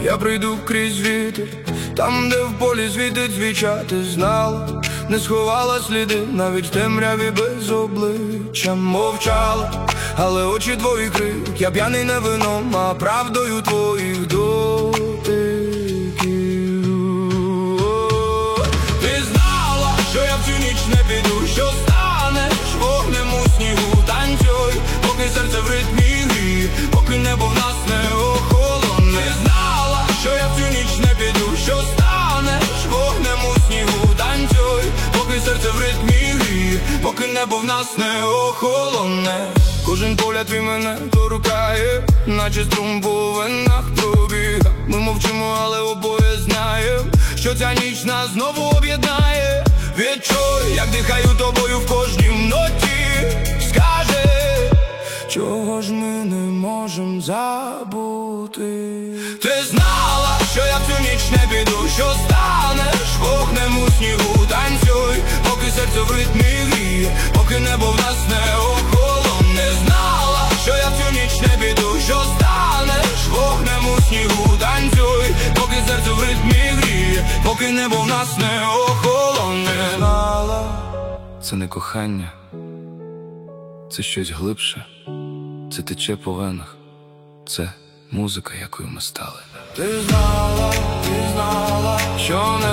я прийду крізь вітер, там, де в полі світить свіча. Ти знала, не сховала сліди, навіть в темряві без обличчя мовчала. Але очі твої крик, я п'яний не вином, а правдою твоїх дотиків. Ти знала, що я в цю ніч не піду, що станеш вогнем у снігу. Танцюй, поки серце в ритмі гріє, поки небо в нас не охолоне. Ти знала, що я в цю ніч не піду, що станеш вогнем у снігу. Танцюй, поки серце в ритмі гріє, поки небо в нас не охолоне. Кожен погляд твій мене торкає, наче струм по венах пробіга. Ми мовчимо, але обоє знаєм, що ця ніч нас знову об'єднає. Відчуй, як дихаю тобою в кожній ноті. Скажи, чого ж ми не можем забути? Ти знала, що я в цю ніч не піду, що станеш вогнем у снігу. Танцюй, поки серце в ритмі гріє, поки небо в нас не охолоне. Знала, що я в цю ніч не піду, що станеш вогнем у снігу. Танцюй, поки серце в ритмі гріє, поки небо в нас не охолоне. Знала, це не кохання, це щось глибше. Це тече по венах, це музика, якою ми стали. Ти знала, що не